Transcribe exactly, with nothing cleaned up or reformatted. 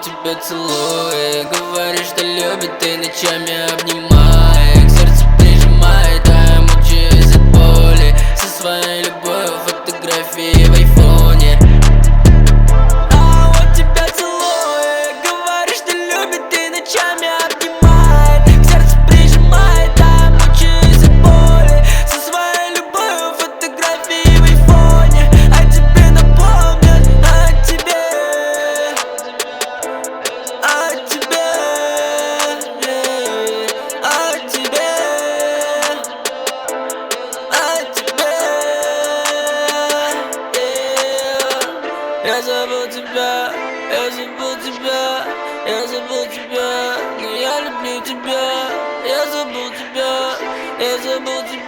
тебя целует. Говорит, что любит и ночами обнимает, к сердцу прижимает, а я мучаюсь от боли. Со своей любовью фотографии в айфоне. А он тебя целует, говорит, что любит и ночами обнимает, к сердцу прижимает, а я мучаюсь от боли. Со своей любовью фотографии в айфоне. А тебе напомнят о тебе, о тебе, о тебе, о тебе. Я забыл тебя, я забыл тебя, я забыл тебя, но я люблю тебя. Я забыл тебя, я забыл тебя.